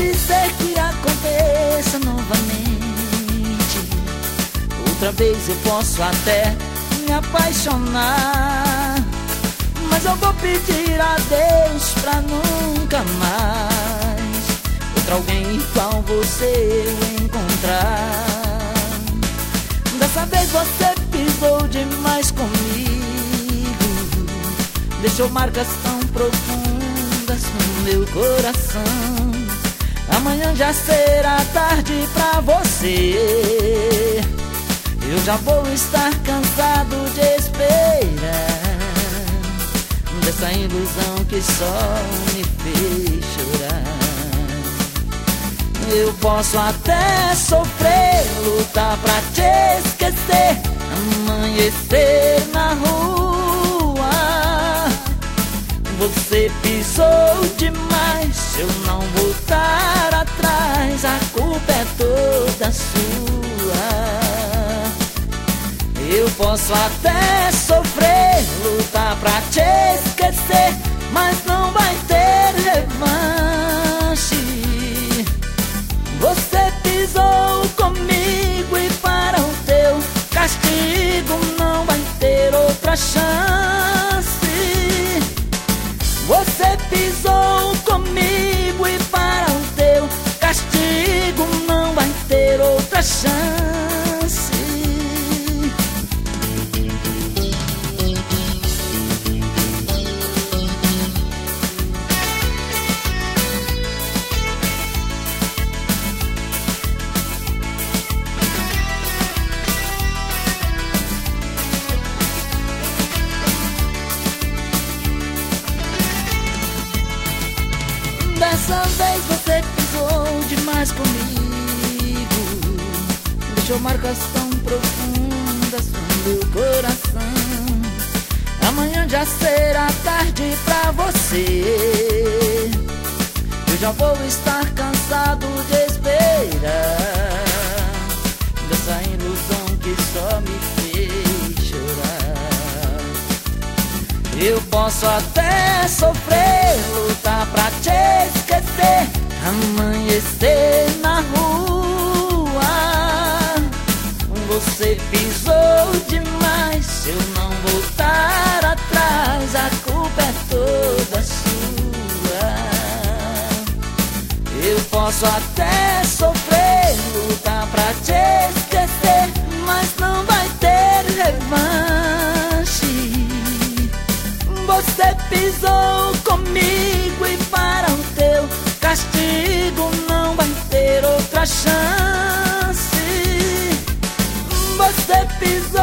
Pode ser que aconteça novamente. Outra vez eu posso até me apaixonar, mas eu vou pedir a Deus pra nunca mais outra alguém igual você eu encontrar. Dessa vez você pisou demais comigo, deixou marcas tão profundas no meu coração. Amanhã já será tarde pra você, eu já vou estar cansado de esperar dessa ilusão que só me fez chorar. Eu posso até sofrer, lutar pra te esquecer, amanhecer na rua. Você pisou demais, se eu não voltar atrás, a culpa é toda sua. Eu posso até sofrer, lutar pra te esquecer, mas não vai ter revanche. Você pisou comigo e para o teu castigo não vai ter outra chance. Você pisou comigo e para o teu castigo não vai ter outra chance. Dessa vez você pisou demais comigo, deixou marcas tão profundas no meu coração. Amanhã já será tarde pra você, eu já vou estar cansado de esperar dessa ilusão que só me fez chorar. Eu posso até sofrer, lutar pra te esquecer, amanhecer na rua. Você pisou demais, se eu não voltar atrás, a culpa é toda sua. Eu posso até sofrer, lutar pra te esquecer, mas não vai ter revanche. Você pisou comigo e para o teu castigo não vai ter outra chance. Você pisou